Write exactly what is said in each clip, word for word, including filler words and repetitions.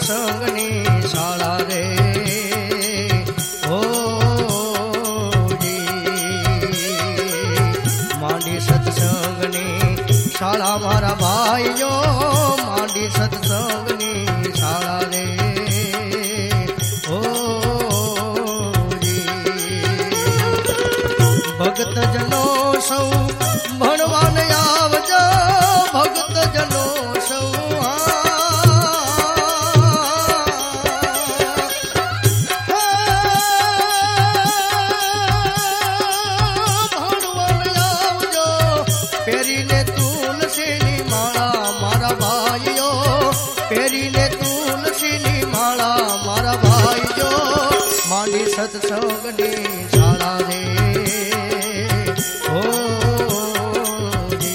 सत्संगनी शाळा रे ओ जी मांडी सत्संगनी शाळा मारा भाईओ मांडी सत्संगनी शाळा रे ओ जी भगत जनो सौ भणवान आवजो भगत जनो सौ पेरीने तुलसीनी माला मारा भाईओ पेरीने तुलसीनी माला मारा भाईओ मांडी सत्संगनी शाळा रे ओ जी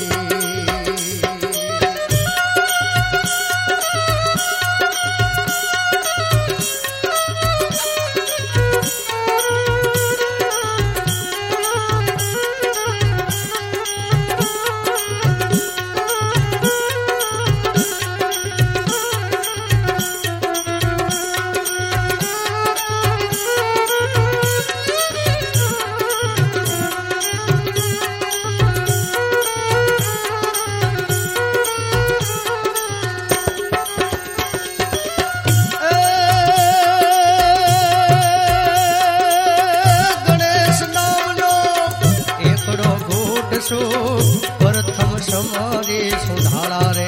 प्रथम समारी सुधारा रे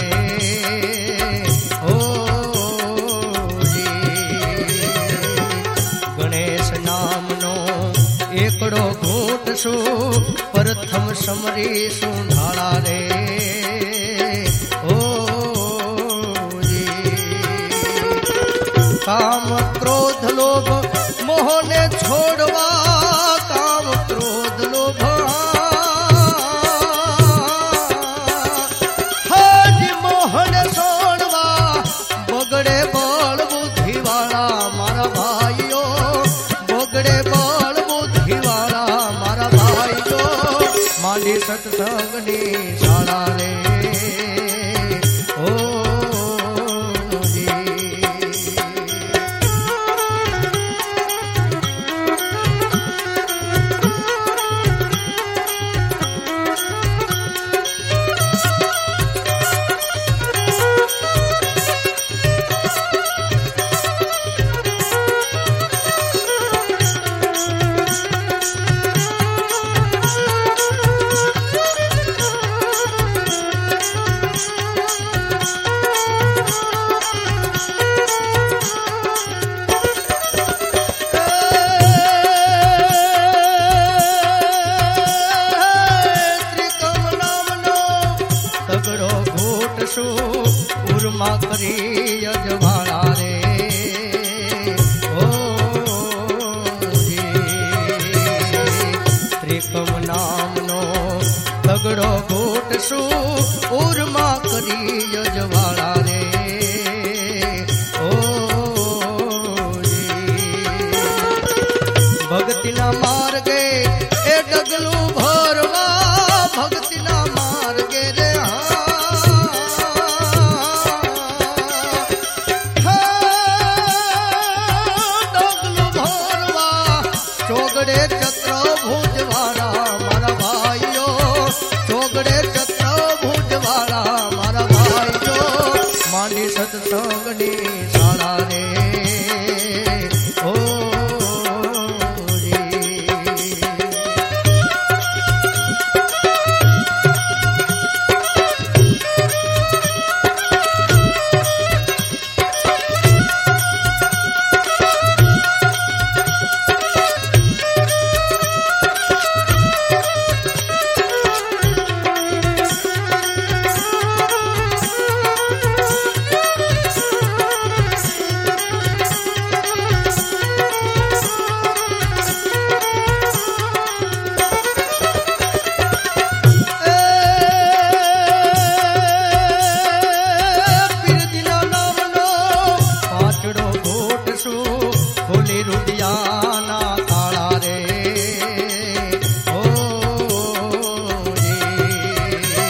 ओ जी गणेश नाम नो एकड़ो घूट सु प्रथम समरी सुधारा रे ओ जी काम क्रोध लोभ मोह ने छोड़वा काम क्रोध लोभ बगड़े बाल बुद्धि वाला मारा भाईओ बगड़े बाल बुद्धि वाला मारा भाईओ मांडी सत्संगनी शाळा रे ओ जी उर्मा करी यजवाड़ा रे ओ जी त्रिकम नाम नो तगड़ो घोट सु उर्मा करी यजवाड़ा रे ओ जी भक्ति ना मार गए ए डगलू भरवा भक्ति ना मार गए रे चौगड़े चक्र भुजवाड़ा मारा भाईओ चौगड़े चक्र भुजवाड़ा मारा भाईओ मांडी सत्संगनी शाळा रे ओ जी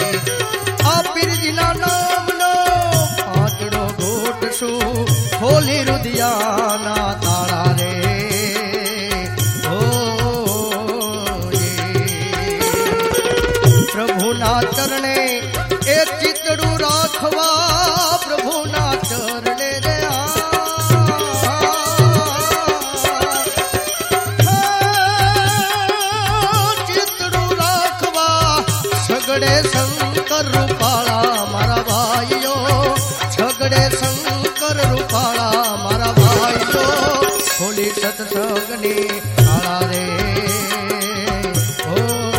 होली सत्संगनी शाळा रे ओ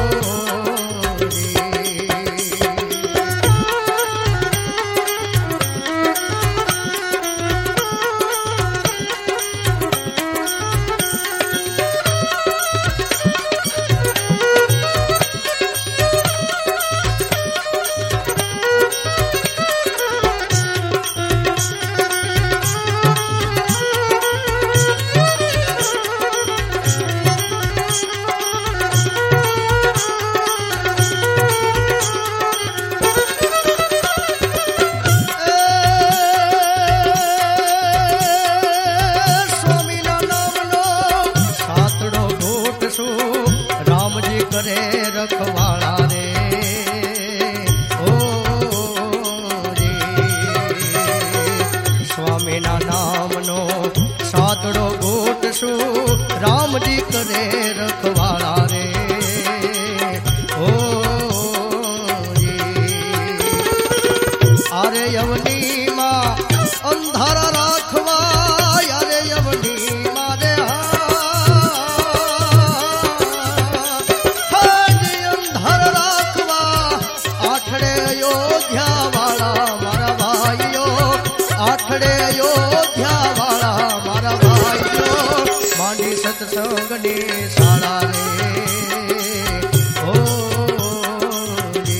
करे रखवाड़ा रे ओ रे स्वामी ना नाम नो सातड़ो गोट सु राम जी करे रखवाड़ा रे ओ रे अरे यवनी मां अंधारा राखवा अरे यवनी मां रे आठड़े अयोध्या वाला मारा भाईयो मांडी सत्संगनी शाळा रे ओ रे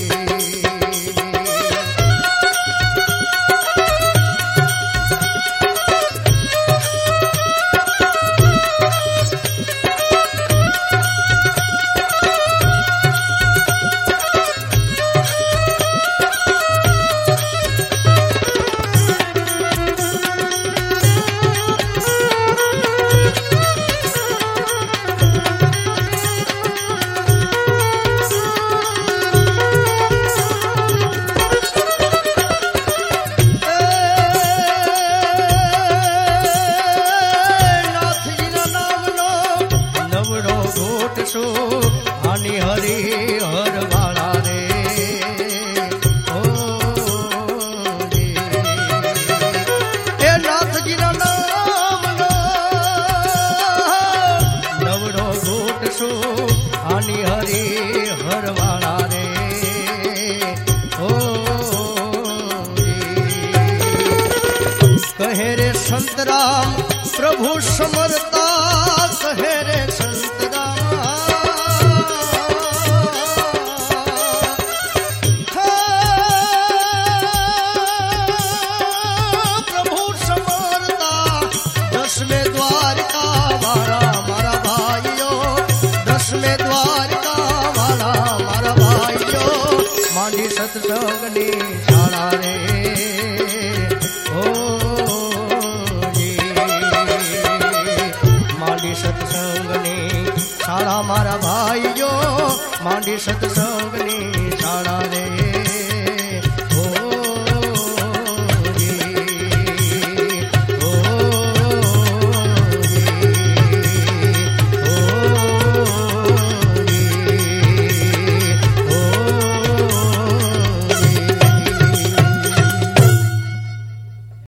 हानि हरि हर वाला रे ओ रे ए नाथ जी ना नाम लो नवड़ो गोट सो हानि हरि हर वाला रे ओ रे कहे रे संत राम प्रभु समरता कहे रे संत राम दसवें द्वारका वाला मारा भाइयो दसवें द्वारका वाला मारा भाइयो मांडी सत्संगनी शाळा रे ओ रे मांडी सत्संगनी शाळा मारा भाइयो मांडी सत्संगनी शाळा रे